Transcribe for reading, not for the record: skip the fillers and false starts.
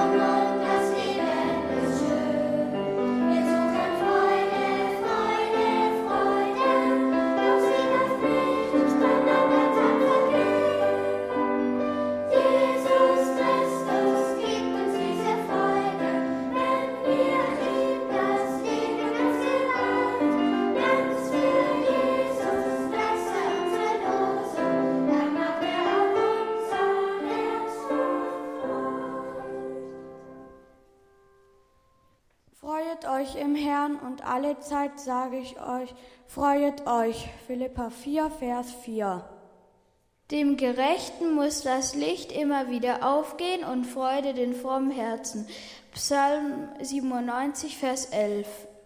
Freuet euch im Herrn und alle Zeit sage ich euch, freuet euch. Philipper 4, Vers 4. Dem Gerechten muss das Licht immer wieder aufgehen und Freude den frommen Herzen. Psalm 97, Vers 11.